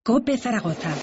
COPE Zaragoza.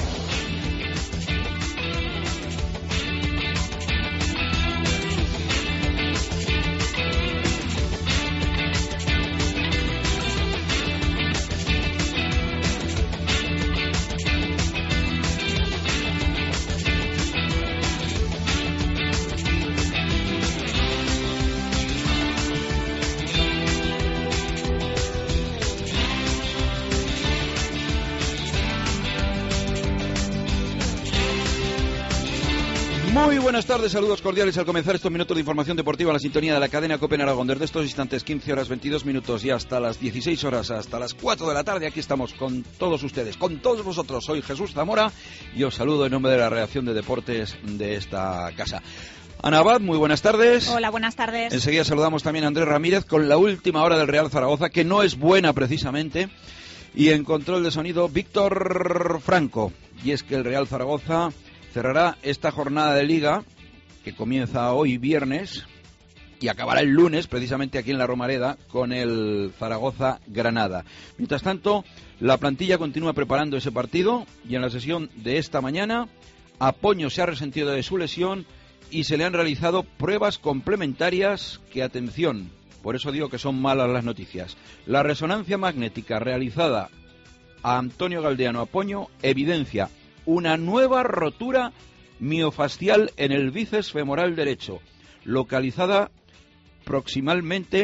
Muy buenas tardes, saludos cordiales al comenzar estos minutos de información deportiva en la sintonía de la cadena COPE en Aragón. Desde estos instantes, 15 horas 22 minutos y hasta las 16 horas, hasta las 4 de la tarde, aquí estamos con todos ustedes, con todos vosotros. Soy Jesús Zamora y os saludo en nombre de la redacción de deportes de esta casa. Ana Abad, muy buenas tardes. Hola, buenas tardes. Enseguida saludamos también a Andrés Ramírez con la última hora del Real Zaragoza, que no es buena precisamente. Y en control de sonido, Víctor Franco. Y es que el Real Zaragoza cerrará esta jornada de Liga, que comienza hoy viernes y acabará el lunes, precisamente aquí en la Romareda, con el Zaragoza-Granada. Mientras tanto, la plantilla continúa preparando ese partido y en la sesión de esta mañana, Apoño se ha resentido de su lesión y se le han realizado pruebas complementarias que, atención, por eso digo que son malas las noticias. La resonancia magnética realizada a Antonio Galdeano Apoño evidencia una nueva rotura miofascial en el bíceps femoral derecho, localizada proximalmente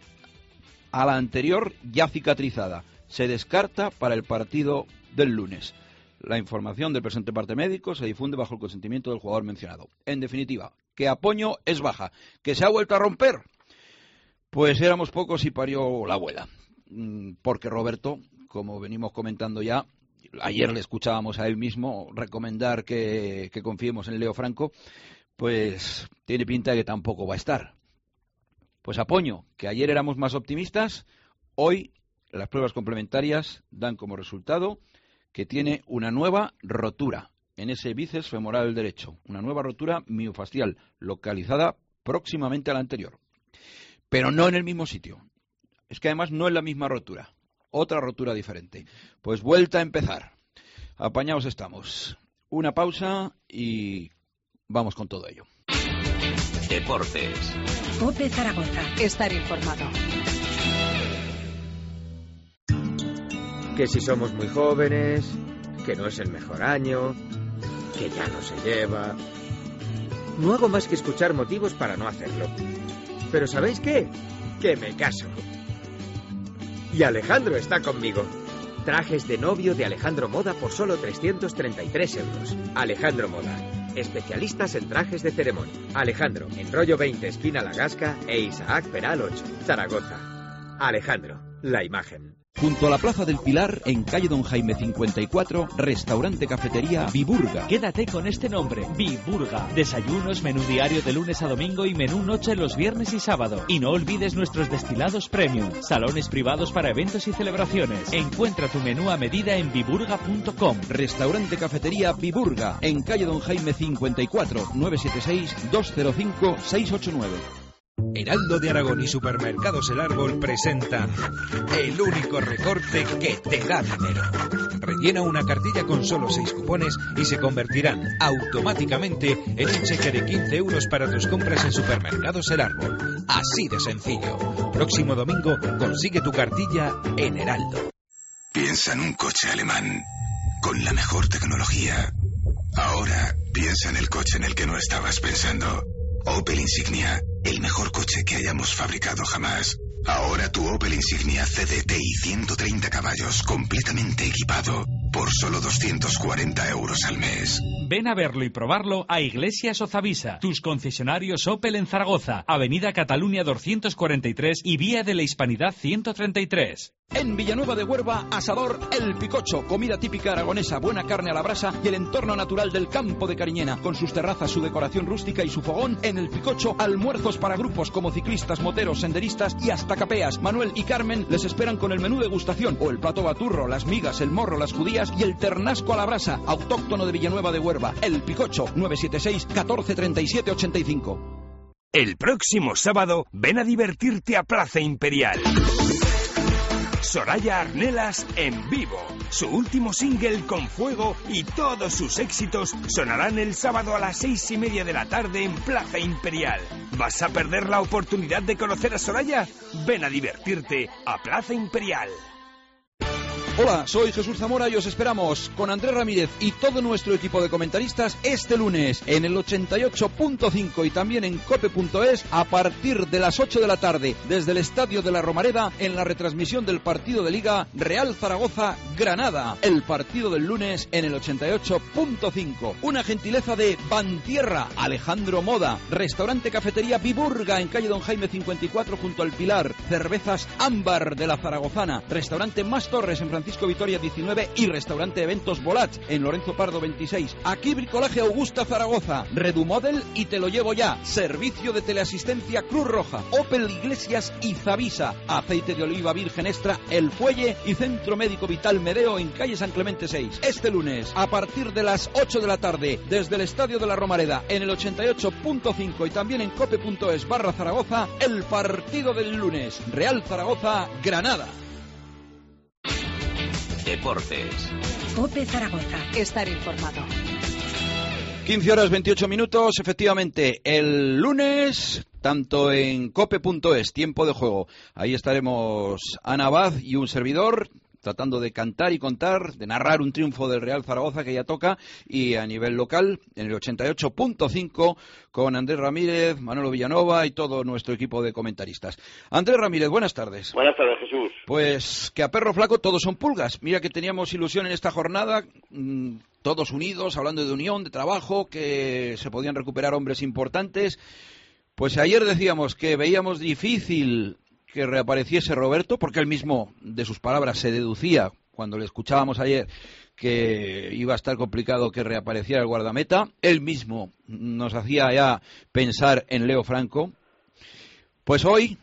a la anterior ya cicatrizada. Se descarta para el partido del lunes. La información del presente parte médico se difunde bajo el consentimiento del jugador mencionado. En definitiva, que Apoño es baja. ¿Que se ha vuelto a romper? Pues éramos pocos y parió la abuela. Porque Roberto, como venimos comentando ya, ayer le escuchábamos a él mismo recomendar que confiemos en Leo Franco, pues tiene pinta de que tampoco va a estar. Pues Apoño, que ayer éramos más optimistas, hoy las pruebas complementarias dan como resultado que tiene una nueva rotura en ese bíceps femoral derecho, una nueva rotura miofascial localizada próximamente a la anterior, pero no en el mismo sitio. Es que además no es la misma rotura. Otra rotura diferente. Pues vuelta a empezar. Apañados estamos. Una pausa y vamos con todo ello. Deportes. COPE Zaragoza. Estar informado. Que si somos muy jóvenes, que no es el mejor año, que ya no se lleva. No hago más que escuchar motivos para no hacerlo. Pero ¿sabéis qué? Que me caso. Y Alejandro está conmigo. Trajes de novio de Alejandro Moda por solo 333 euros. Alejandro Moda. Especialistas en trajes de ceremonia. Alejandro, en Rollo 20, esquina La Gasca, e Isaac Peral 8, Zaragoza. Alejandro, la imagen. Junto a la Plaza del Pilar, en calle Don Jaime 54, restaurante cafetería Viburga. Quédate con este nombre, Viburga. Desayunos, menú diario de lunes a domingo y menú noche los viernes y sábado. Y no olvides nuestros destilados premium, salones privados para eventos y celebraciones. Encuentra tu menú a medida en viburga.com. Restaurante cafetería Viburga, en calle Don Jaime 54, 976-205-689. Heraldo de Aragón y Supermercados El Árbol presentan el único recorte que te da dinero. Rellena una cartilla con solo 6 cupones y se convertirán automáticamente en un cheque de 15 euros para tus compras en Supermercados El Árbol. Así de sencillo. Próximo domingo consigue tu cartilla en Heraldo. Piensa en un coche alemán con la mejor tecnología. Ahora piensa en el coche en el que no estabas pensando. Opel Insignia, el mejor coche que hayamos fabricado jamás. Ahora tu Opel Insignia CDT y 130 caballos completamente equipado por solo 240 euros al mes. Ven a verlo y probarlo a Iglesias Ozavisa, tus concesionarios Opel en Zaragoza, Avenida Cataluña 243 y Vía de la Hispanidad 133. En Villanueva de Huerva, asador El Picocho, comida típica aragonesa, buena carne a la brasa y el entorno natural del campo de Cariñena, con sus terrazas, su decoración rústica y su fogón. En El Picocho, almuerzos para grupos como ciclistas, moteros, senderistas y hasta capeas. Manuel y Carmen les esperan con el menú degustación o el plato baturro, las migas, el morro, las judías y el ternasco a la brasa, autóctono de Villanueva de Huerva. El Picocho, 976 14 37 85. El próximo sábado ven a divertirte a Plaza Imperial. Soraya Arnelas en vivo. Su último single Con Fuego y todos sus éxitos sonarán el sábado a las 6:30 de la tarde en Plaza Imperial. ¿Vas a perder la oportunidad de conocer a Soraya? Ven a divertirte a Plaza Imperial. Hola, soy Jesús Zamora y os esperamos con Andrés Ramírez y todo nuestro equipo de comentaristas este lunes en el 88.5 y también en cope.es a partir de las 8 de la tarde desde el Estadio de la Romareda en la retransmisión del partido de Liga Real Zaragoza-Granada. El partido del lunes en el 88.5. Una gentileza de Bantierra, Alejandro Moda, Restaurante Cafetería Viburga en calle Don Jaime 54 junto al Pilar, Cervezas Ámbar de la Zaragozana, Restaurante Más Torres en Francisco Vitoria 19 y Restaurante Eventos Volats en Lorenzo Pardo 26. Aquí Bricolaje Augusta Zaragoza, Redumodel y Te lo llevo ya. Servicio de teleasistencia Cruz Roja, Opel Iglesias y Zavisa. Aceite de oliva virgen extra El Fuelle y Centro Médico Vital Medeo en calle San Clemente 6. Este lunes a partir de las 8 de la tarde desde el Estadio de la Romareda en el 88.5 y también en cope.es/Zaragoza el partido del lunes Real Zaragoza-Granada. Deportes. COPE Zaragoza. Estar informado. 15 horas 28 minutos, efectivamente, el lunes, tanto en cope.es, tiempo de juego. Ahí estaremos Ana Abad y un servidor, tratando de cantar y contar, de narrar un triunfo del Real Zaragoza que ya toca, y a nivel local, en el 88.5, con Andrés Ramírez, Manolo Villanova y todo nuestro equipo de comentaristas. Andrés Ramírez, buenas tardes. Buenas tardes, Jesús. Pues que a perro flaco todos son pulgas. Mira que teníamos ilusión en esta jornada, todos unidos, hablando de unión, de trabajo, que se podían recuperar hombres importantes. Pues ayer decíamos que veíamos difícil que reapareciese Roberto, porque él mismo, de sus palabras, se deducía, cuando le escuchábamos ayer, que iba a estar complicado que reapareciera el guardameta. Él mismo nos hacía ya pensar en Leo Franco. Pues hoy,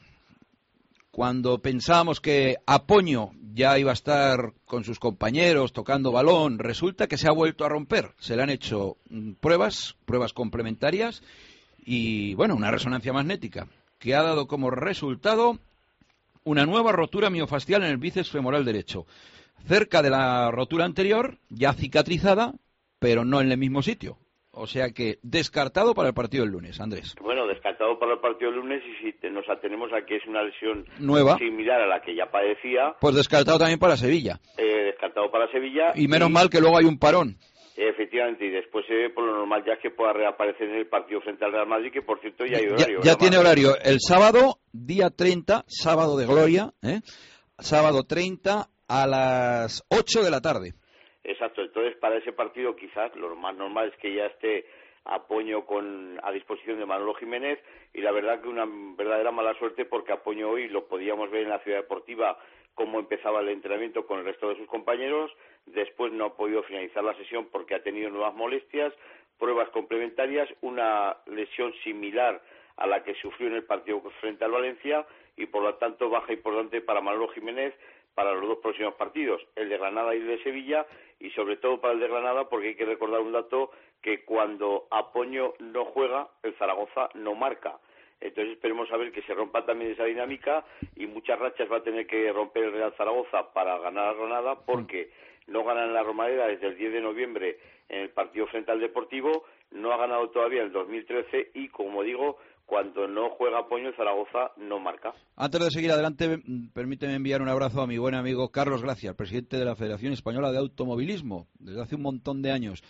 cuando pensábamos que Apoño ya iba a estar con sus compañeros tocando balón, resulta que se ha vuelto a romper. Se le han hecho pruebas complementarias y, bueno, una resonancia magnética que ha dado como resultado una nueva rotura miofascial en el bíceps femoral derecho, cerca de la rotura anterior, ya cicatrizada, pero no en el mismo sitio. O sea que descartado para el partido del lunes, Andrés. Bueno, descartado para el partido del lunes, y si nos atenemos a que es una lesión nueva, similar a la que ya padecía. Pues descartado también para Sevilla. Descartado para Sevilla. Y menos mal que luego hay un parón. Efectivamente, y después por lo normal ya es que pueda reaparecer en el partido frente al Real Madrid, que por cierto ya hay horario. Ya tiene horario. El sábado, día 30, sábado de gloria, sábado 30 a las 8 de la tarde. Exacto, entonces para ese partido quizás lo más normal es que ya esté Apoño a disposición de Manolo Jiménez, y la verdad que una verdadera mala suerte, porque Apoño hoy lo podíamos ver en la Ciudad Deportiva cómo empezaba el entrenamiento con el resto de sus compañeros. Después no ha podido finalizar la sesión porque ha tenido nuevas molestias, pruebas complementarias, una lesión similar a la que sufrió en el partido frente al Valencia, y por lo tanto baja importante para Manolo Jiménez para los dos próximos partidos, el de Granada y el de Sevilla, y sobre todo para el de Granada, porque hay que recordar un dato, que cuando Apoño no juega, el Zaragoza no marca. Entonces esperemos a ver que se rompa también esa dinámica, y muchas rachas va a tener que romper el Real Zaragoza para ganar a Granada, porque no ganan en la Romareda desde el 10 de noviembre en el partido frente al Deportivo, no ha ganado todavía en el 2013, y como digo, cuando no juega Apoño, el Zaragoza no marca. Antes de seguir adelante, permíteme enviar un abrazo a mi buen amigo Carlos Gracia, el presidente de la Federación Española de Automovilismo, desde hace un montón de años.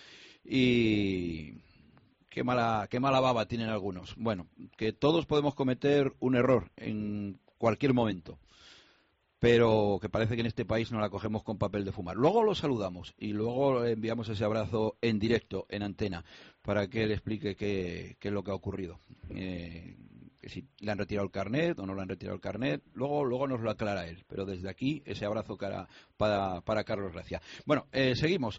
Y qué mala baba tienen algunos. Bueno, que todos podemos cometer un error en cualquier momento, pero que parece que en este país no la cogemos con papel de fumar. Luego lo saludamos y luego enviamos ese abrazo en directo, en antena, para que él explique qué es lo que ha ocurrido. Que si le han retirado el carnet o no le han retirado el carnet, luego nos lo aclara él. Pero desde aquí, ese abrazo para Carlos Gracia. Bueno, seguimos.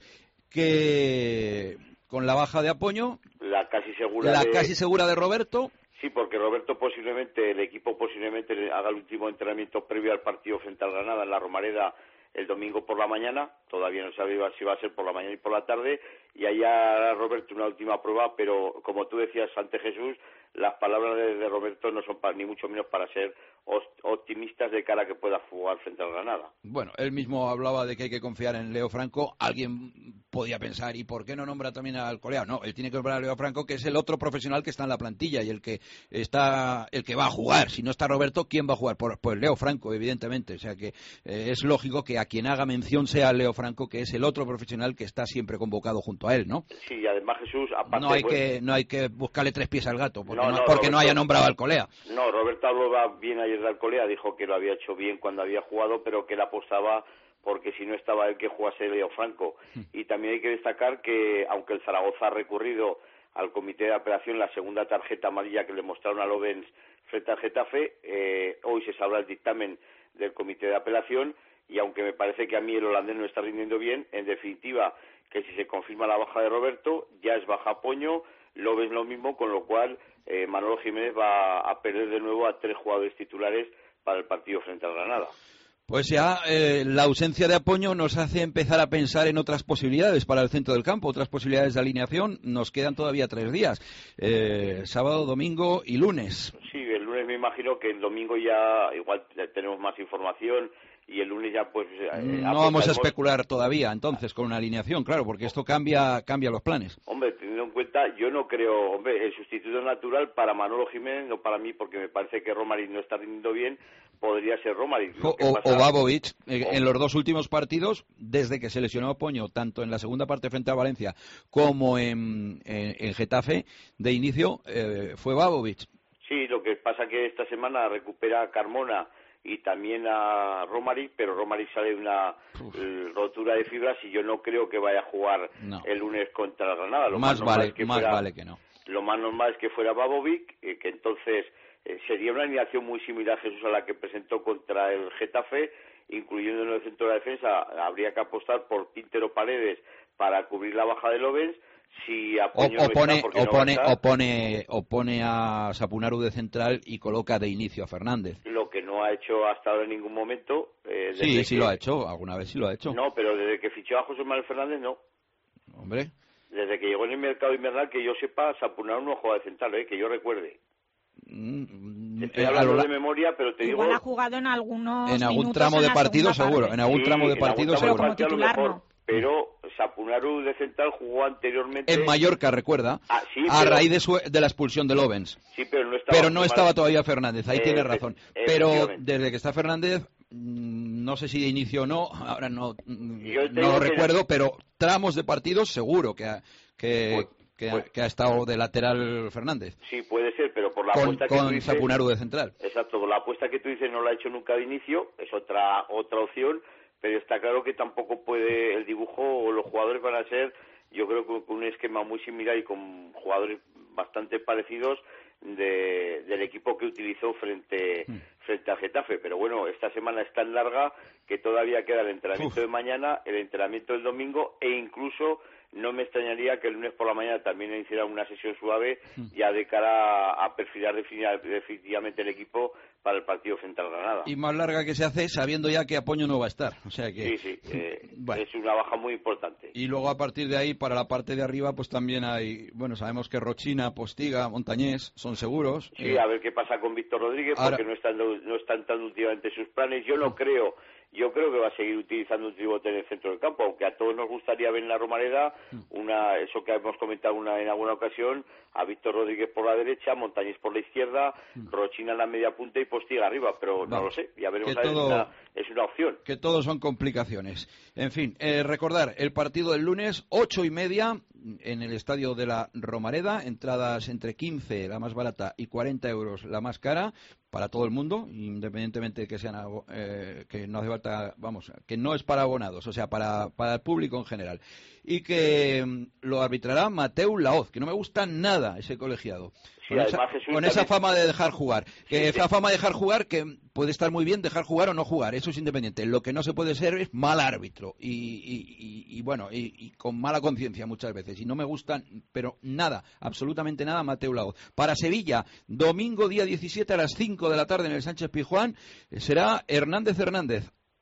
Que con la baja de Apoño, la casi segura de Roberto. Sí, porque Roberto el equipo posiblemente haga el último entrenamiento previo al partido frente al Granada en la Romareda el domingo por la mañana. Todavía no sabe si va a ser por la mañana y por la tarde, y allá hará Roberto una última prueba, pero como tú decías antes, Jesús, las palabras de Roberto no son ni mucho menos para ser optimistas de cara a que pueda jugar frente al Granada. Bueno, él mismo hablaba de que hay que confiar en Leo Franco. Alguien podía pensar, ¿y por qué no nombra también al Alcolea? No, él tiene que nombrar a Leo Franco, que es el otro profesional que está en la plantilla y el que va a jugar. Si no está Roberto, ¿quién va a jugar? Pues Leo Franco, evidentemente. O sea que es lógico que a quien haga mención sea Leo Franco, que es el otro profesional que está siempre convocado junto a él, ¿no? Sí, y además Jesús, aparte... No hay que buscarle tres pies al gato, porque no haya nombrado al Alcolea. No, Roberto hablaba bien ayer de Alcolea, dijo que lo había hecho bien cuando había jugado, pero que él apostaba porque si no estaba él que jugase Leo Franco. Y también hay que destacar que, aunque el Zaragoza ha recurrido al comité de apelación la segunda tarjeta amarilla que le mostraron a Lovens frente al Getafe, hoy se sabrá el dictamen del comité de apelación, y aunque me parece que a mí el holandés no está rindiendo bien, en definitiva, que si se confirma la baja de Roberto, ya es baja Poño, Lovens lo mismo, con lo cual Manolo Jiménez va a perder de nuevo a 3 jugadores titulares para el partido frente al Granada. Pues ya la ausencia de Apoño nos hace empezar a pensar en otras posibilidades para el centro del campo, otras posibilidades de alineación. Nos quedan todavía 3 días, sábado, domingo y lunes. Sí, el lunes me imagino que el domingo ya igual tenemos más información y el lunes ya pues... no vamos a especular todavía entonces con una alineación, claro, porque esto cambia los planes. Hombre, teniendo en cuenta, yo no creo, hombre, el sustituto natural para Manolo Jiménez, no para mí, porque me parece que Romaric no está rindiendo bien, podría ser Romaric. O Babovic, en los 2 últimos partidos, desde que se lesionó Apoño, tanto en la segunda parte frente a Valencia como en Getafe, de inicio fue Babovic. Sí, lo que pasa que esta semana recupera a Carmona y también a Romaric, pero Romaric sale de una rotura de fibras y yo no creo que vaya a jugar el lunes contra el Granada. Más vale que no. Lo más normal es que fuera Babovic, que entonces sería una alineación muy similar, Jesús, a la que presentó contra el Getafe, incluyendo en el centro de la defensa. Habría que apostar por Quintero Paredes para cubrir la baja de Lovens. Si pone a Sapunaru de central y coloca de inicio a Fernández. Lo que no ha hecho hasta ahora en ningún momento. Sí lo ha hecho, alguna vez sí lo ha hecho. No, pero desde que fichó a José Manuel Fernández no. Hombre. Desde que llegó en el mercado invernal, que yo sepa, Sapunaru no juega de central, que yo recuerde. Estoy hablando de memoria, pero te digo... Igual ha jugado en algunos en algún tramo de partido seguro, en algún tramo de partido seguro. Como titular no. Pero Sapunaru de central jugó anteriormente... En Mallorca, recuerda, raíz de la expulsión de Lovens. Sí, pero no estaba todavía Fernández, ahí tiene razón. Pero desde que está Fernández, no sé si de inicio o no, ahora no lo recuerdo, pero tramos de partidos seguro que ha estado de lateral Fernández. Sí, puede ser, pero por la apuesta que tú dices... Con Sapunaru de central. Exacto, por la apuesta que tú dices no la ha hecho nunca de inicio, es otra opción, pero está claro que tampoco puede el dibujo o los jugadores van a ser, yo creo que con un esquema muy similar y con jugadores bastante parecidos del equipo que utilizó frente al Getafe. Pero bueno, esta semana es tan larga que todavía queda el entrenamiento de mañana, el entrenamiento del domingo e incluso no me extrañaría que el lunes por la mañana también hiciera una sesión suave ya de cara a perfilar definitivamente el equipo para el partido frente al Granada. Y más larga que se hace sabiendo ya que Apoño no va a estar. O sea que... Sí, bueno. Es una baja muy importante. Y luego a partir de ahí, para la parte de arriba, pues también hay... Bueno, sabemos que Rochina, Postiga, Montañés son seguros. Sí, a ver qué pasa con Víctor Rodríguez, porque no están tan últimamente sus planes. Yo creo que va a seguir utilizando un tribote en el centro del campo, aunque a todos nos gustaría ver en la Romareda eso que hemos comentado en alguna ocasión, a Víctor Rodríguez por la derecha, Montañés por la izquierda, Rochina en la media punta y Postiga arriba, pero no lo sé, ya veremos. Es una opción. Que todo son complicaciones. En fin, recordar, el partido del lunes, 8:30, en el estadio de la Romareda, entradas entre 15, la más barata, y 40 euros, la más cara, para todo el mundo, independientemente de que sean que no hace falta, que no es para abonados, o sea, para el público en general. Y que lo arbitrará Mateu Laoz, que no me gusta nada ese colegiado. Sí, con esa fama de dejar jugar. Esa fama de dejar jugar, que puede estar muy bien dejar jugar o no jugar, eso es independiente. Lo que no se puede ser es mal árbitro y con mala conciencia muchas veces. Y no me gustan, pero nada, absolutamente nada, Mateu Laoz. Para Sevilla, domingo día 17 a las 5 de la tarde en el Sánchez Pizjuán, será Hernández.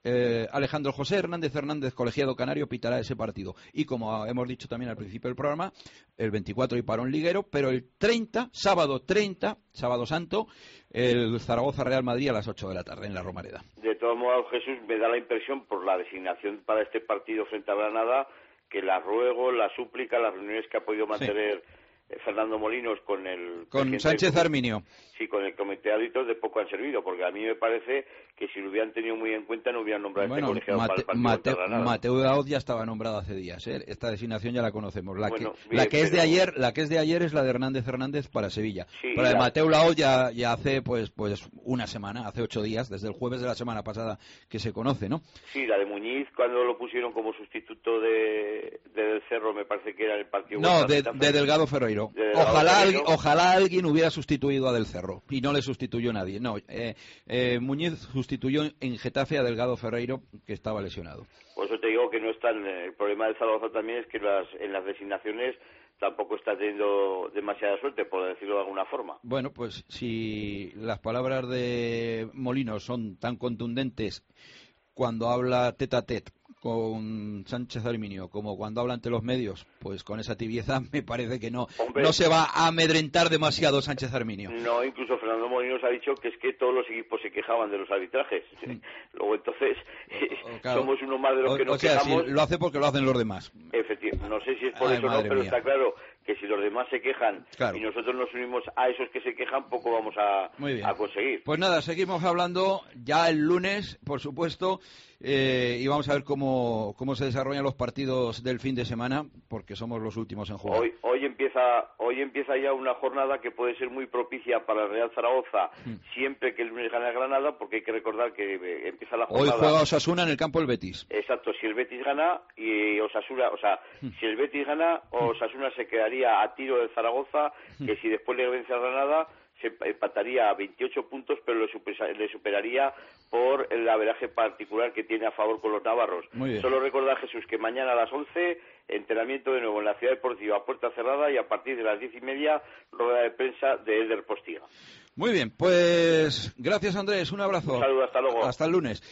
Alejandro José Hernández, colegiado canario, pitará ese partido. Y como hemos dicho también al principio del programa, el 24 hay parón liguero, pero el 30, sábado santo, el Zaragoza Real Madrid a las 8 de la tarde en la Romareda. De todos modos, Jesús, me da la impresión por la designación para este partido frente a Granada, que la ruego, la súplica, las reuniones que ha podido mantener Fernando Molinos con Sánchez Arminio. Sí, con el comité de árbitros de poco han servido, porque a mí me parece que si lo hubieran tenido muy en cuenta no hubieran nombrado este colegiado para el partido contra Granada. Mateo Daoz ya estaba nombrado hace días, ¿eh? Esta designación ya la conocemos. La que es de ayer es la de Hernández para Sevilla. Sí, pero la de Mateo Daoz ya hace pues una semana, hace 8 días, desde el jueves de la semana pasada que se conoce, ¿no? Sí, la de Muñiz cuando lo pusieron como sustituto de Del Cerro, me parece que era el partido. No, de Delgado Ferreiro. Ojalá alguien hubiera sustituido a Del Cerro y no le sustituyó nadie. No, Muñiz sustituyó en Getafe a Delgado Ferreiro, que estaba lesionado. Por eso te digo que no está. El problema del Zaragoza también es que en las designaciones tampoco está teniendo demasiada suerte, por decirlo de alguna forma. Bueno, pues si las palabras de Molinos son tan contundentes cuando habla tete a tete con Sánchez Arminio como cuando habla ante los medios, pues con esa tibieza me parece que no se va a amedrentar demasiado Sánchez Arminio. No, incluso Fernando Molinos ha dicho que es que todos los equipos se quejaban de los arbitrajes. Luego entonces claro, somos uno más de los que nos quejamos. Sí, lo hace porque lo hacen los demás. Efectivamente, no sé si es por eso o no, pero está claro que si los demás se quejan y nosotros nos unimos a esos que se quejan, poco vamos a conseguir. Pues nada, seguimos hablando ya el lunes, por supuesto, y vamos a ver cómo se desarrollan los partidos del fin de semana, porque somos los últimos en jugar. Hoy empieza ya una jornada que puede ser muy propicia para el Real Zaragoza, siempre que el lunes gane a Granada, porque hay que recordar que empieza la jornada. Hoy juega Osasuna en el campo del Betis. Exacto, si el Betis gana y Osasuna, si el Betis gana, Osasuna se quedaría a tiro del Zaragoza, que si después le vence a Granada se empataría a 28 puntos, pero le superaría por el averaje particular que tiene a favor con los navarros. Solo recordar, Jesús, que mañana a las 11, entrenamiento de nuevo en la Ciudad Deportiva a puerta cerrada, y a partir de las 10:30, rueda de prensa de Elder Postiga. Muy bien, pues gracias, Andrés, un abrazo. Un saludo, hasta luego. Hasta el lunes.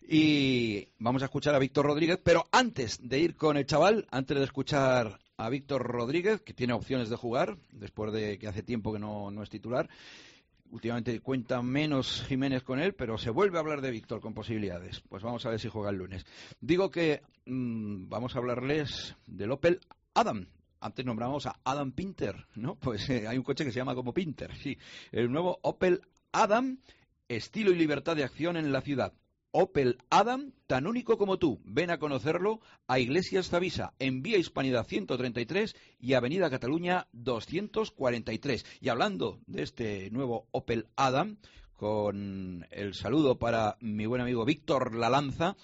Y vamos a escuchar a Víctor Rodríguez, pero antes de ir con el chaval, antes de escuchar a Víctor Rodríguez, que tiene opciones de jugar, después de que hace tiempo que no es titular. Últimamente cuenta menos Jiménez con él, pero se vuelve a hablar de Víctor con posibilidades. Pues vamos a ver si juega el lunes. Digo que vamos a hablarles del Opel Adam. Antes nombramos a Adam Pinter, ¿no? Pues hay un coche que se llama como Pinter, sí. El nuevo Opel Adam, estilo y libertad de acción en la ciudad. Opel Adam, tan único como tú. Ven a conocerlo a Iglesias Zavisa, en Vía Hispanidad 133 y Avenida Cataluña 243. Y hablando de este nuevo Opel Adam, con el saludo para mi buen amigo Víctor Lalanza,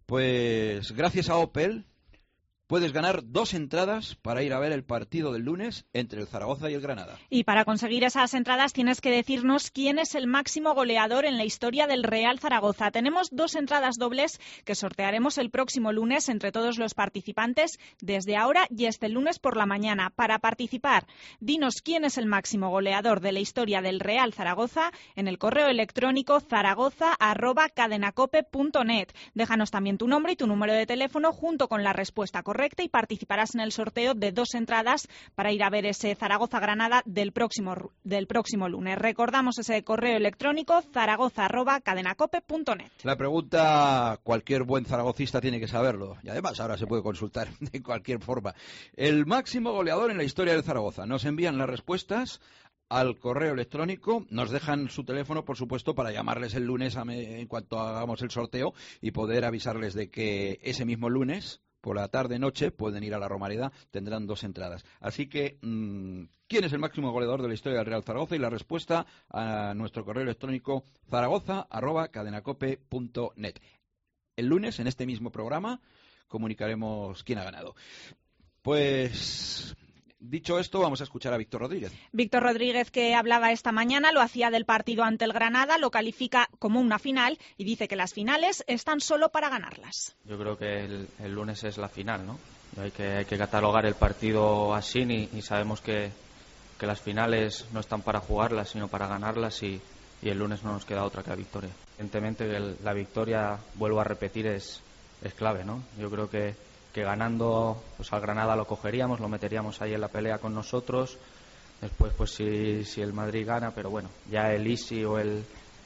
pues gracias a Opel puedes ganar 2 entradas para ir a ver el partido del lunes entre el Zaragoza y el Granada. Y para conseguir esas entradas tienes que decirnos quién es el máximo goleador en la historia del Real Zaragoza. Tenemos 2 entradas dobles que sortearemos el próximo lunes entre todos los participantes desde ahora y hasta el lunes por la mañana. Para participar, dinos quién es el máximo goleador de la historia del Real Zaragoza en el correo electrónico zaragoza@cadenacope.net. Déjanos también tu nombre y tu número de teléfono junto con la respuesta correcta y participarás en el sorteo de 2 entradas para ir a ver ese Zaragoza-Granada del próximo lunes. Recordamos ese correo electrónico zaragoza@cadenacope.net. La pregunta, cualquier buen zaragocista tiene que saberlo, y además ahora se puede consultar de cualquier forma. El máximo goleador en la historia del Zaragoza. Nos envían las respuestas al correo electrónico, nos dejan su teléfono, por supuesto, para llamarles el lunes en cuanto hagamos el sorteo y poder avisarles de que ese mismo lunes, por la tarde-noche, pueden ir a la Romareda, tendrán 2 entradas. Así que, ¿quién es el máximo goleador de la historia del Real Zaragoza? Y la respuesta a nuestro correo electrónico zaragoza@cadenacope.net. El lunes, en este mismo programa, comunicaremos quién ha ganado. Pues dicho esto, vamos a escuchar a Víctor Rodríguez. Víctor Rodríguez, que hablaba esta mañana, lo hacía del partido ante el Granada, lo califica como una final y dice que las finales están solo para ganarlas. Yo creo que el lunes es la final, ¿no? Hay que catalogar el partido así y sabemos que las finales no están para jugarlas, sino para ganarlas y y el lunes no nos queda otra que la victoria. Evidentemente la victoria, vuelvo a repetir, es clave, ¿no? Yo creo que ganando, pues al Granada lo cogeríamos, lo meteríamos ahí en la pelea con nosotros. Después, pues si el Madrid gana, pero bueno, ya el Easy o el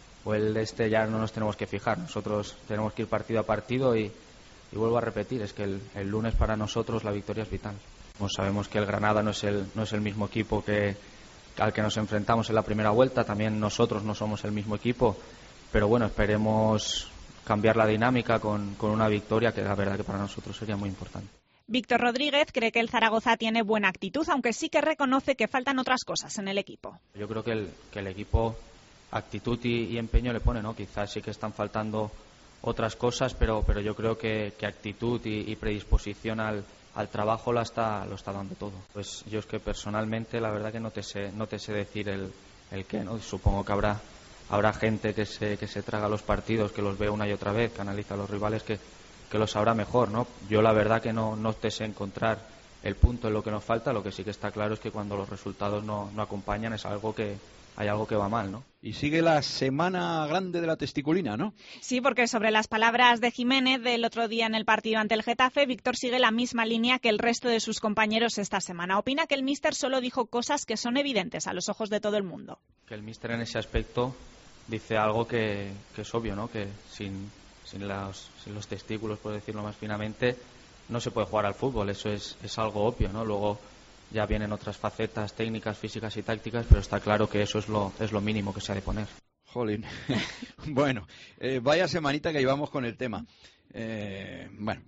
ya no nos tenemos que fijar. Nosotros tenemos que ir partido a partido y vuelvo a repetir, es que el lunes para nosotros la victoria es vital. Pues sabemos que el Granada no es el mismo equipo al que nos enfrentamos en la primera vuelta, también nosotros no somos el mismo equipo, pero bueno, esperemos cambiar la dinámica con una victoria que la verdad que para nosotros sería muy importante. Víctor Rodríguez cree que el Zaragoza tiene buena actitud, aunque sí que reconoce que faltan otras cosas en el equipo. Yo creo que el equipo actitud y empeño le pone, ¿no? Quizás sí que están faltando otras cosas, pero yo creo que actitud y predisposición al trabajo lo está dando todo. Pues yo es que personalmente la verdad que no te sé decir el qué, ¿no? Supongo que habrá gente que se traga los partidos, que los ve una y otra vez, que analiza a los rivales, que lo sabrá mejor, ¿no? Yo la verdad que no te sé encontrar el punto en lo que nos falta. Lo que sí que está claro es que cuando los resultados no acompañan hay algo que va mal, ¿no? Y sigue la semana grande de la testiculina, ¿no? Sí, porque sobre las palabras de Jiménez del otro día en el partido ante el Getafe, Víctor sigue la misma línea que el resto de sus compañeros esta semana. Opina que el míster solo dijo cosas que son evidentes a los ojos de todo el mundo. Que el míster en ese aspecto dice algo que es obvio, ¿no? Que sin los testículos, por decirlo más finamente, no se puede jugar al fútbol. Eso es algo obvio, ¿no? Luego ya vienen otras facetas técnicas, físicas y tácticas, pero está claro que eso es lo mínimo que se ha de poner. Jolín. Bueno, vaya semanita que llevamos con el tema. Bueno,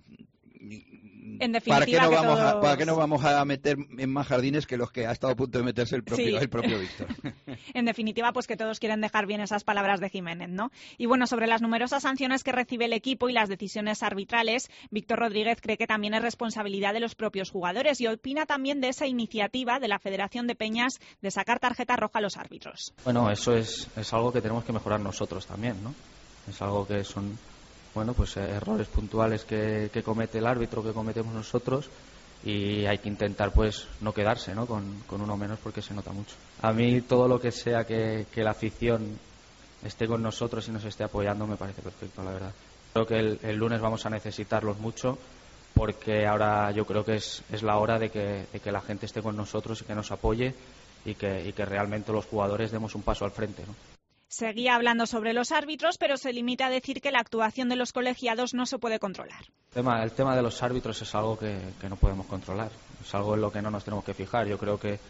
en definitiva, ¿para qué nos vamos a meter en más jardines que los que ha estado a punto de meterse el propio Víctor? En definitiva, pues que todos quieren dejar bien esas palabras de Jiménez, ¿no? Y bueno, sobre las numerosas sanciones que recibe el equipo y las decisiones arbitrales, Víctor Rodríguez cree que también es responsabilidad de los propios jugadores y opina también de esa iniciativa de la Federación de Peñas de sacar tarjeta roja a los árbitros. Bueno, eso es algo que tenemos que mejorar nosotros también, ¿no? Es algo que son pues errores puntuales que comete el árbitro, que cometemos nosotros, y hay que intentar pues no quedarse, ¿no? con uno menos, porque se nota mucho. A mí todo lo que sea que la afición esté con nosotros y nos esté apoyando me parece perfecto, la verdad. Creo que el lunes vamos a necesitarlos mucho, porque ahora yo creo que es la hora de que la gente esté con nosotros y que nos apoye y que realmente los jugadores demos un paso al frente, ¿no? Seguía hablando sobre los árbitros, pero se limita a decir que la actuación de los colegiados no se puede controlar. El tema de los árbitros es algo que no podemos controlar, es algo en lo que no nos tenemos que fijar. Yo creo que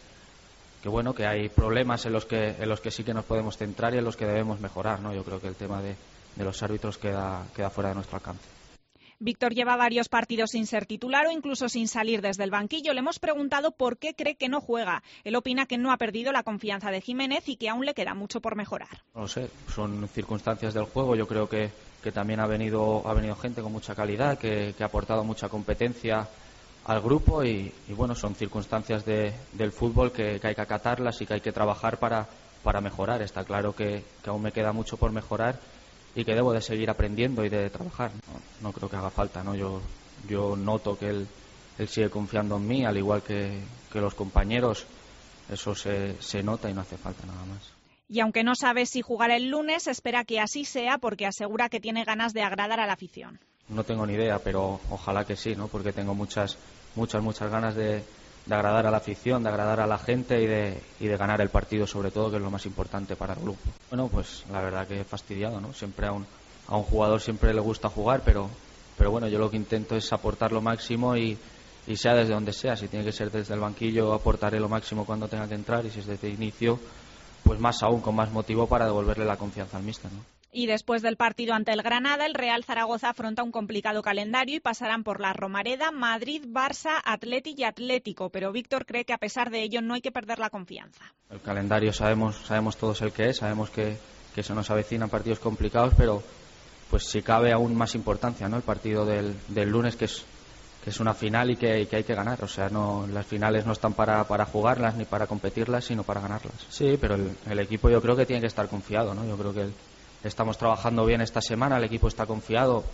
hay problemas en los que sí que nos podemos centrar y en los que debemos mejorar, ¿no? Yo creo que el tema de los árbitros queda fuera de nuestro alcance. Víctor lleva varios partidos sin ser titular o incluso sin salir desde el banquillo. Le hemos preguntado por qué cree que no juega. Él opina que no ha perdido la confianza de Jiménez y que aún le queda mucho por mejorar. No lo sé, son circunstancias del juego. Yo creo que también ha venido gente con mucha calidad, que ha aportado mucha competencia al grupo y bueno, son circunstancias del fútbol que hay que acatarlas y que hay que trabajar para mejorar. Está claro que aún me queda mucho por mejorar y que debo de seguir aprendiendo y de trabajar. No creo que haga falta, ¿no? Yo noto que él sigue confiando en mí, al igual que los compañeros. Eso se nota y no hace falta nada más. Y aunque no sabe si jugará el lunes, espera que así sea, porque asegura que tiene ganas de agradar a la afición. No tengo ni idea, pero ojalá que sí, ¿no? Porque tengo muchas ganas de agradar a la afición, de agradar a la gente y de ganar el partido, sobre todo, que es lo más importante para el grupo. Bueno, pues la verdad que he fastidiado, ¿no? Siempre a un jugador siempre le gusta jugar, pero bueno, yo lo que intento es aportar lo máximo y sea desde donde sea. Si tiene que ser desde el banquillo, aportaré lo máximo cuando tenga que entrar, y si es desde el inicio, pues más aún, con más motivo para devolverle la confianza al míster, ¿no? Y después del partido ante el Granada, el Real Zaragoza afronta un complicado calendario y pasarán por la Romareda, Madrid, Barça, Atleti y Atlético. Pero Víctor cree que a pesar de ello no hay que perder la confianza. El calendario sabemos todos el que es, sabemos que se nos avecinan partidos complicados, pero pues si cabe aún más importancia, ¿no? El partido del lunes, que es una final y que hay que ganar. O sea, las finales no están para jugarlas ni para competirlas, sino para ganarlas. Sí, pero el equipo yo creo que tiene que estar confiado, ¿no? Yo creo que estamos trabajando bien esta semana, el equipo está confiado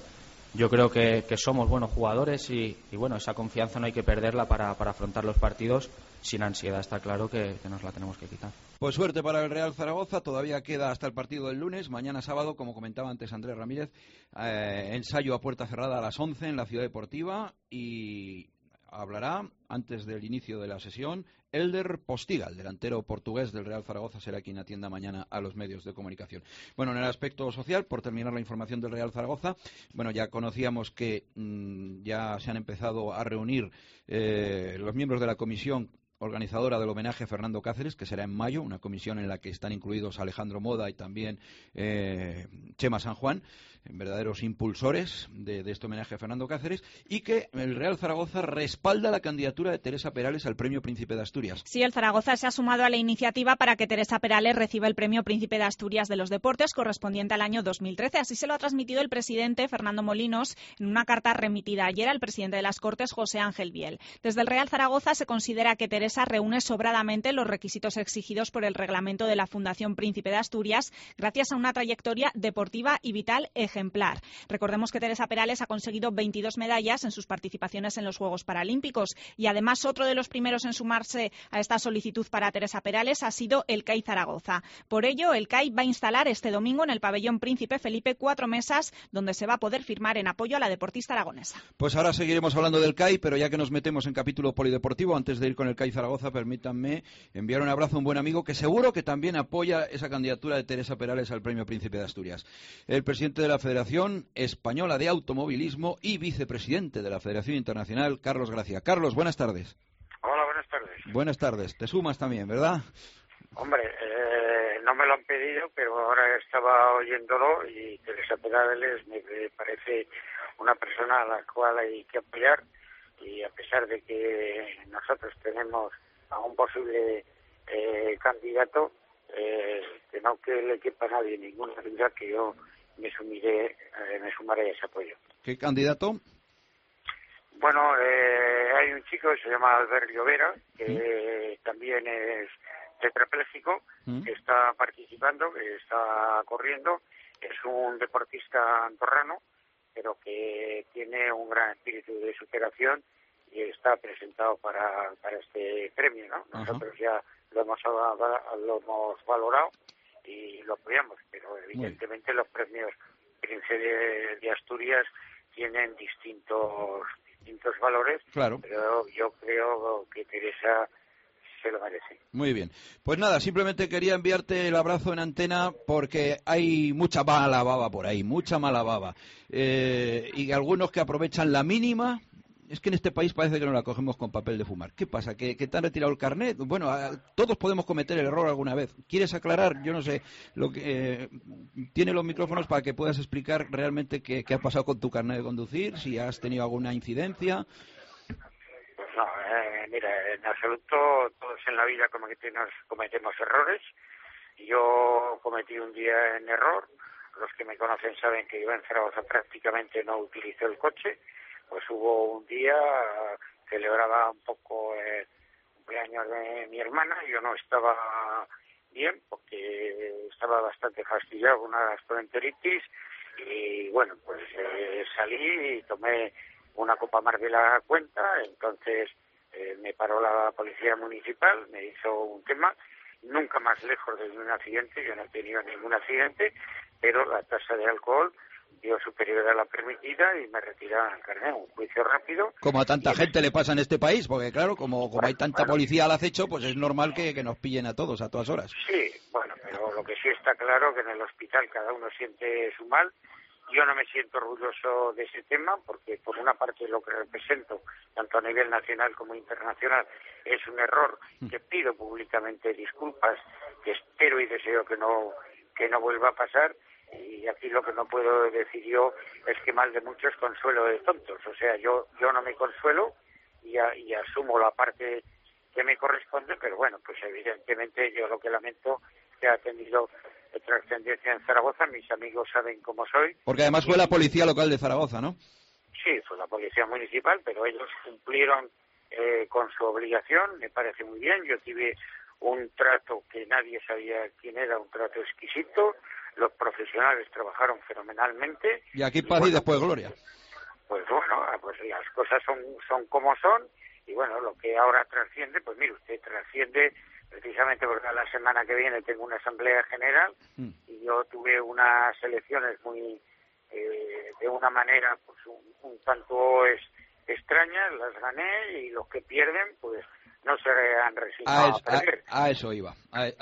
yo creo que somos buenos jugadores y bueno, esa confianza no hay que perderla para afrontar los partidos sin ansiedad. Está claro que nos la tenemos que quitar. Pues suerte para el Real Zaragoza, todavía queda hasta el partido del lunes. Mañana sábado, como comentaba antes Andrés Ramírez, ensayo a puerta cerrada a las 11 en la Ciudad Deportiva, y hablará, antes del inicio de la sesión, Elder Postiga, el delantero portugués del Real Zaragoza, será quien atienda mañana a los medios de comunicación. Bueno, en el aspecto social, por terminar la información del Real Zaragoza, bueno, ya conocíamos que ya se han empezado a reunir los miembros de la comisión organizadora del homenaje a Fernando Cáceres, que será en mayo, una comisión en la que están incluidos Alejandro Moda y también Chema San Juan, verdaderos impulsores de este homenaje a Fernando Cáceres, y que el Real Zaragoza respalda la candidatura de Teresa Perales al Premio Príncipe de Asturias. Sí, el Zaragoza se ha sumado a la iniciativa para que Teresa Perales reciba el Premio Príncipe de Asturias de los Deportes correspondiente al año 2013. Así se lo ha transmitido el presidente Fernando Molinos en una carta remitida ayer al presidente de las Cortes, José Ángel Biel. Desde el Real Zaragoza se considera que Teresa reúne sobradamente los requisitos exigidos por el reglamento de la Fundación Príncipe de Asturias, gracias a una trayectoria deportiva y vital ejemplar. Recordemos que Teresa Perales ha conseguido 22 medallas en sus participaciones en los Juegos Paralímpicos, y además otro de los primeros en sumarse a esta solicitud para Teresa Perales ha sido el CAI Zaragoza. Por ello, el CAI va a instalar este domingo en el pabellón Príncipe Felipe 4 mesas donde se va a poder firmar en apoyo a la deportista aragonesa. Pues ahora seguiremos hablando del CAI, pero ya que nos metemos en capítulo polideportivo, antes de ir con el CAI Zaragoza, permítanme enviar un abrazo a un buen amigo que seguro que también apoya esa candidatura de Teresa Perales al Premio Príncipe de Asturias. El presidente de la Federación Española de Automovilismo y vicepresidente de la Federación Internacional, Carlos Gracia. Carlos, buenas tardes. Hola, buenas tardes. Buenas tardes. Te sumas también, ¿verdad? Hombre, no me lo han pedido, pero ahora estaba oyéndolo y Teresa Perales me parece una persona a la cual hay que apoyar, y a pesar de que nosotros tenemos a un posible candidato, que no que le quepa a nadie ninguna duda que yo me sumaré a ese apoyo. ¿Qué candidato? Bueno, hay un chico que se llama Albert Llovera, que también es tetrapléjico, que está participando, que está corriendo. Es un deportista andorrano, pero que tiene un gran espíritu de superación y está presentado para este premio, ¿no? Nosotros ya lo hemos valorado y lo apoyamos, pero evidentemente los premios Príncipe de Asturias tienen distintos valores, claro, pero yo creo que Teresa se lo merece. Muy bien. Pues nada, simplemente quería enviarte el abrazo en antena porque hay mucha mala baba por ahí, mucha mala baba. Y algunos que aprovechan la mínima. Es que en este país parece que no la cogemos con papel de fumar. ¿Qué pasa? ¿Que te han retirado el carnet? Bueno, todos podemos cometer el error alguna vez. ¿Quieres aclarar? Yo no sé. Tiene los micrófonos para que puedas explicar realmente qué ha pasado con tu carnet de conducir, si has tenido alguna incidencia. Pues no, mira, en absoluto todos en la vida cometemos errores. Yo cometí un día en error. Los que me conocen saben que yo en Zaragoza prácticamente no utilizo el coche. Pues hubo un día, celebraba un poco el cumpleaños de mi hermana, yo no estaba bien porque estaba bastante fastidiado con una gastroenteritis y bueno, pues salí y tomé una copa más de la cuenta, entonces me paró la policía municipal, me hizo un tema, nunca más lejos de un accidente, yo no he tenido ningún accidente, pero la tasa de alcohol dio superior a la permitida y me retiraron el carnet, un juicio rápido. Como a tanta gente le pasa en este país, porque claro, como hay tanta policía al acecho, pues es normal que nos pillen a todos, a todas horas. Sí, bueno, pero lo que sí está claro que en el hospital cada uno siente su mal. Yo no me siento orgulloso de ese tema porque por una parte lo que represento, tanto a nivel nacional como internacional, es un error que pido públicamente disculpas, que espero y deseo que no vuelva a pasar. Y aquí lo que no puedo decir yo es que mal de muchos consuelo de tontos. O sea, yo no me consuelo y asumo la parte que me corresponde, pero bueno, pues evidentemente yo lo que lamento que ha tenido trascendencia en Zaragoza. Mis amigos saben cómo soy. Porque además fue la policía local de Zaragoza, ¿no? Sí, fue la policía municipal, pero ellos cumplieron con su obligación, me parece muy bien. Yo tuve un trato que nadie sabía quién era, un trato exquisito. Los profesionales trabajaron fenomenalmente. Y aquí paz y después gloria. pues las cosas son como son, y bueno, lo que ahora trasciende, pues mire usted, trasciende precisamente porque la semana que viene tengo una asamblea general y yo tuve unas elecciones muy de una manera pues un tanto extraña, las gané, y los que pierden pues no se han resignado a perder. A eso iba.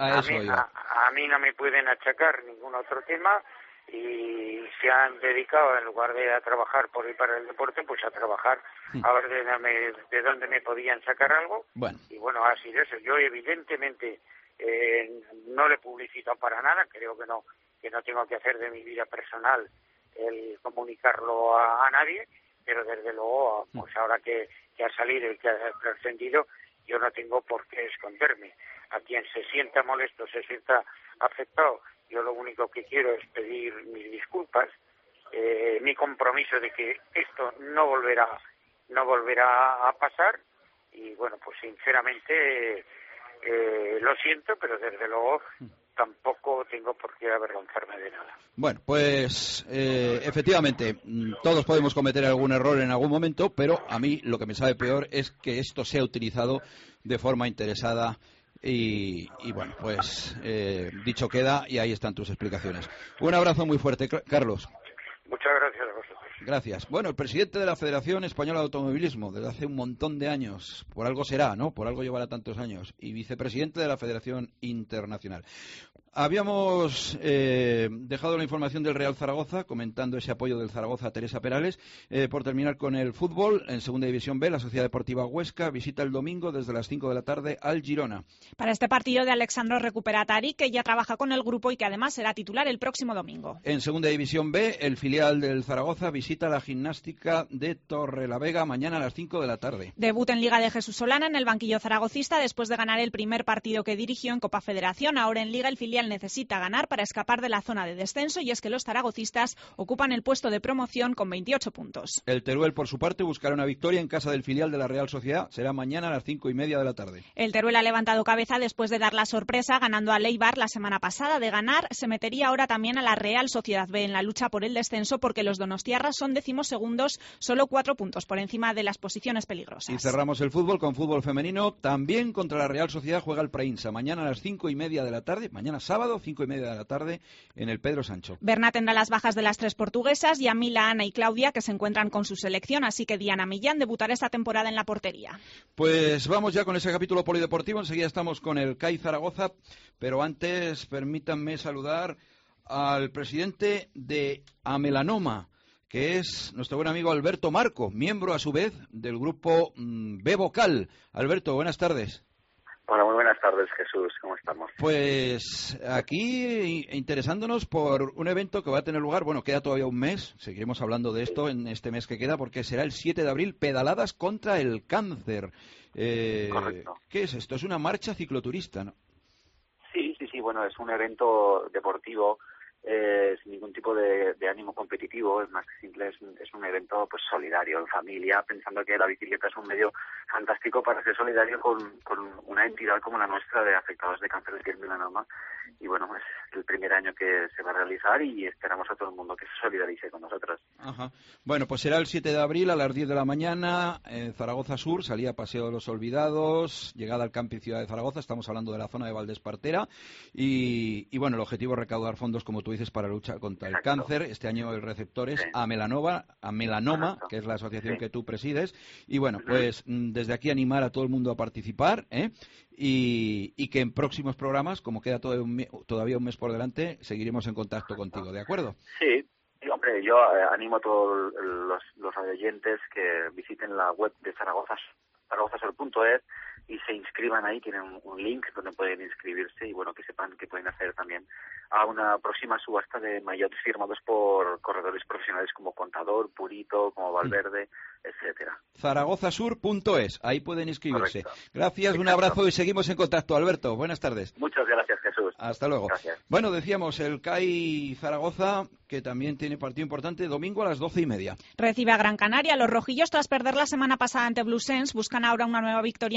A mí no me pueden achacar ningún otro tema, y se han dedicado, en lugar de a trabajar por y para el deporte, pues a trabajar a ver de dónde me podían sacar algo. Y bueno, ha sido eso. Yo evidentemente no le publicito para nada, creo que no tengo que hacer de mi vida personal el comunicarlo a nadie, pero desde luego, pues ahora que ha salido y que ha trascendido, yo no tengo por qué esconderme. A quien se sienta molesto, se sienta afectado, yo lo único que quiero es pedir mis disculpas, mi compromiso de que esto no volverá a pasar, y bueno, pues sinceramente lo siento, pero desde luego tampoco tengo por qué avergonzarme de nada. Bueno, pues efectivamente, todos podemos cometer algún error en algún momento, pero a mí lo que me sabe peor es que esto sea utilizado de forma interesada. Y bueno, pues dicho queda, y ahí están tus explicaciones. Un abrazo muy fuerte, Carlos. Muchas gracias a vosotros. Gracias. Bueno, el presidente de la Federación Española de Automovilismo, desde hace un montón de años, por algo será, ¿no? Por algo llevará tantos años, y vicepresidente de la Federación Internacional. Habíamos dejado la información del Real Zaragoza, comentando ese apoyo del Zaragoza a Teresa Perales. Por terminar con el fútbol, en Segunda División B, la Sociedad Deportiva Huesca visita el domingo desde las 5 de la tarde al Girona. Para este partido de Alexandro recupera a Tari, que ya trabaja con el grupo y que además será titular el próximo domingo. En Segunda División B, el filial del Zaragoza visita la Gimnástica de Torrelavega mañana a las 5 de la tarde. Debut en Liga de Jesús Solana en el banquillo zaragocista después de ganar el primer partido que dirigió en Copa Federación. Ahora en Liga el filial necesita ganar para escapar de la zona de descenso, y es que los zaragocistas ocupan el puesto de promoción con 28 puntos. El Teruel, por su parte, buscará una victoria en casa del filial de la Real Sociedad. Será mañana a las 5:30 de la tarde. El Teruel ha levantado cabeza después de dar la sorpresa ganando a Leibar la semana pasada. De ganar, se metería ahora también a la Real Sociedad B en la lucha por el descenso, porque los donostiarras son 12º, solo 4 puntos por encima de las posiciones peligrosas. Y cerramos el fútbol con fútbol femenino. También contra la Real Sociedad juega el Prainsa mañana a las 5:30 de la tarde. Mañana sábado, 5:30 de la tarde, en el Pedro Sancho. Berna tendrá las bajas de las 3 portuguesas, Yamila, Ana y Claudia, que se encuentran con su selección, así que Diana Millán debutará esta temporada en la portería. Pues vamos ya con ese capítulo polideportivo. Enseguida estamos con el CAI Zaragoza, pero antes permítanme saludar al presidente de Amelanoma, que es nuestro buen amigo Alberto Marco, miembro a su vez del grupo B Vocal. Alberto, buenas tardes. Hola, muy buenas tardes, Jesús. ¿Cómo estamos? Pues aquí interesándonos por un evento que va a tener lugar, bueno, queda todavía un mes, seguiremos hablando de esto en este mes que queda, porque será el 7 de abril, Pedaladas contra el Cáncer. Correcto. ¿Qué es esto? Es una marcha cicloturista, ¿no? Sí, bueno, es un evento deportivo sin ningún tipo de ánimo competitivo, es más que simple, es un evento pues solidario, en familia, pensando que la bicicleta es un medio fantástico para ser solidario con una entidad como la nuestra de afectados de cáncer de piel melanoma, y bueno, es el primer año que se va a realizar y esperamos a todo el mundo que se solidarice con nosotros. Ajá. Bueno, pues será el 7 de abril a las 10 de la mañana en Zaragoza Sur, salida Paseo de los Olvidados, llegada al Camping Ciudad de Zaragoza, estamos hablando de la zona de Valdespartera, y bueno, el objetivo es recaudar fondos, como tú dices, para la lucha contra el cáncer. Este año el receptor es a Melanoma, que es la asociación que tú presides, y bueno, pues desde aquí animar a todo el mundo a participar, y que en próximos programas, como queda todavía un mes por delante, seguiremos en contacto contigo, ¿de acuerdo? Sí, hombre, yo animo a todos los oyentes que visiten la web de zaragozasol.es y se inscriban ahí, tienen un link donde pueden inscribirse, y bueno, que sepan que pueden hacer también a una próxima subasta de maillots firmados por corredores profesionales como Contador, Purito, como Valverde, etcétera. Zaragozasur.es, ahí pueden inscribirse. Correcto. Gracias, Exacto. Un abrazo y seguimos en contacto. Alberto, buenas tardes. Muchas gracias, Jesús. Hasta luego. Gracias. Bueno, decíamos, el CAI Zaragoza, que también tiene partido importante, domingo a las 12:30. Recibe a Gran Canaria. Los rojillos, tras perder la semana pasada ante Bluesens, buscan ahora una nueva victoria en casa,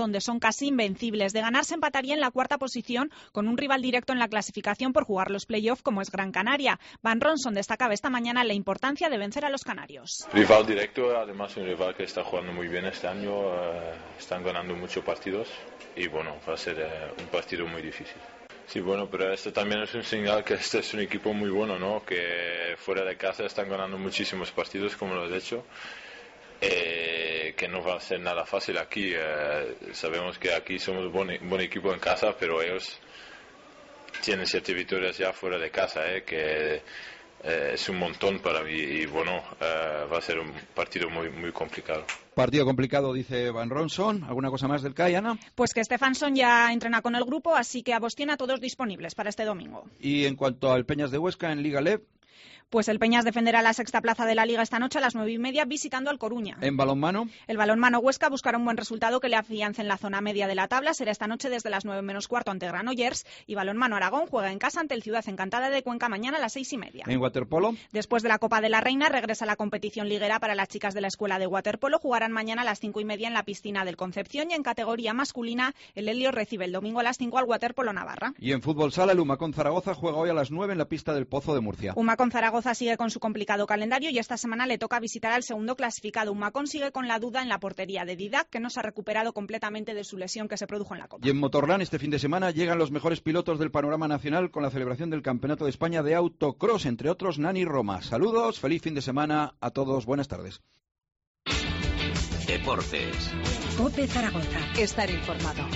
donde son casi invencibles. De ganar se empataría en la cuarta posición con un rival directo en la clasificación por jugar los play-off como es Gran Canaria. Van Ronson destacaba esta mañana la importancia de vencer a los canarios. Rival directo, además un rival que está jugando muy bien este año, están ganando muchos partidos y bueno, va a ser un partido muy difícil. Sí, bueno, pero esto también es un señal que este es un equipo muy bueno, ¿no? Que fuera de casa están ganando muchísimos partidos, como lo has hecho, que no va a ser nada fácil aquí. Sabemos que aquí somos un buen equipo en casa, pero ellos tienen 7 victorias ya fuera de casa, que es un montón para mí y bueno, va a ser un partido muy, muy complicado. Partido complicado, dice Van Ronson. ¿Alguna cosa más del CAI, Ana? Pues que Stefansson ya entrena con el grupo, así que ambos tiene a todos disponibles para este domingo. Y en cuanto al Peñas de Huesca en Liga LEB, pues el Peñas defenderá la sexta plaza de la Liga esta noche a las 9:30 visitando al Coruña. ¿En balonmano? El balonmano Huesca buscará un buen resultado que le afiance en la zona media de la tabla. Será esta noche desde las 9 menos cuarto ante Granollers. Y balonmano Aragón juega en casa ante el Ciudad Encantada de Cuenca mañana a las 6:30. ¿En waterpolo? Después de la Copa de la Reina regresa la competición liguera para las chicas de la Escuela de Waterpolo. Jugarán mañana a las 5:30 en la piscina del Concepción y en categoría masculina el Helios recibe el domingo a las 5 al Waterpolo Navarra. Y en fútbol sala el Humacón Zaragoza juega hoy a las 9 en la pista del Pozo de Murcia. Humacón Zaragoza sigue con su complicado calendario y esta semana le toca visitar al segundo clasificado. Humacón sigue con la duda en la portería de Didac, que no se ha recuperado completamente de su lesión que se produjo en la Copa. Y en Motorland este fin de semana llegan los mejores pilotos del panorama nacional con la celebración del Campeonato de España de Autocross, entre otros Nani Roma. Saludos, feliz fin de semana a todos, buenas tardes. Deportes. COPE Zaragoza. Estar informado.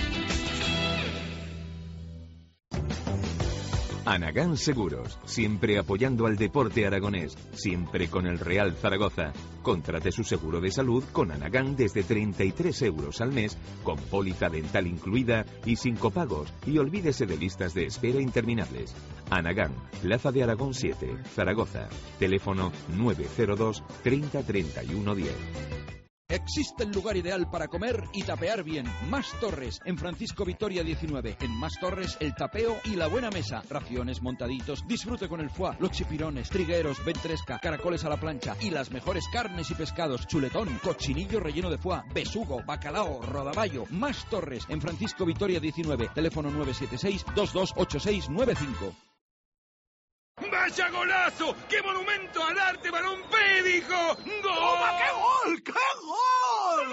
Anagán Seguros, siempre apoyando al deporte aragonés, siempre con el Real Zaragoza. Contrate su seguro de salud con Anagán desde 33 euros al mes, con póliza dental incluida y sin copagos, y olvídese de listas de espera interminables. Anagán, Plaza de Aragón 7, Zaragoza. Teléfono 902 30 31 10. Existe el lugar ideal para comer y tapear bien. Más Torres, en Francisco Vitoria 19. En Más Torres, el tapeo y la buena mesa. Raciones, montaditos, disfrute con el foie, los chipirones, trigueros, ventresca, caracoles a la plancha y las mejores carnes y pescados. Chuletón, cochinillo relleno de foie, besugo, bacalao, rodaballo. Más Torres, en Francisco Vitoria 19. Teléfono 976-228695. ¡Vaya golazo! ¡Qué monumento al arte balompédico! ¡Gol! ¡Toma, qué gol! ¡Qué gol!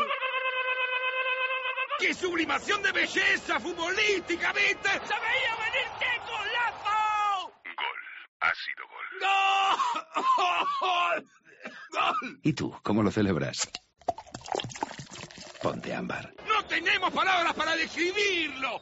¡Qué sublimación de belleza futbolística, viste! ¡Se veía venir! ¡Qué golazo! Gol. Ha sido gol. ¡Gol! ¡Gol! ¿Y tú, cómo lo celebras? Ponte ámbar. ¡No tenemos palabras para describirlo!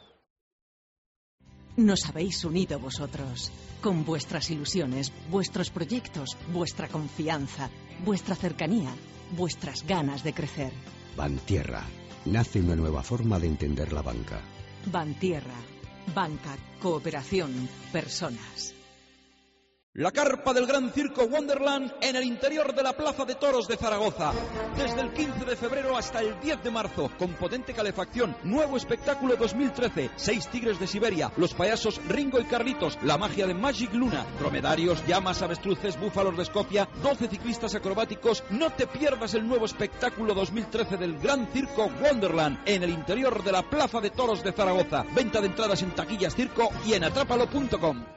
Nos habéis unido vosotros, con vuestras ilusiones, vuestros proyectos, vuestra confianza, vuestra cercanía, vuestras ganas de crecer. Bantierra. Nace una nueva forma de entender la banca. Bantierra. Banca, cooperación, personas. La carpa del Gran Circo Wonderland en el interior de la Plaza de Toros de Zaragoza. Desde el 15 de febrero hasta el 10 de marzo, con potente calefacción, nuevo espectáculo 2013, 6 tigres de Siberia, los payasos Ringo y Carlitos, la magia de Magic Luna, dromedarios, llamas, avestruces, búfalos de Escocia, 12 ciclistas acrobáticos. No te pierdas el nuevo espectáculo 2013 del Gran Circo Wonderland en el interior de la Plaza de Toros de Zaragoza. Venta de entradas en taquillas Circo y en atrápalo.com.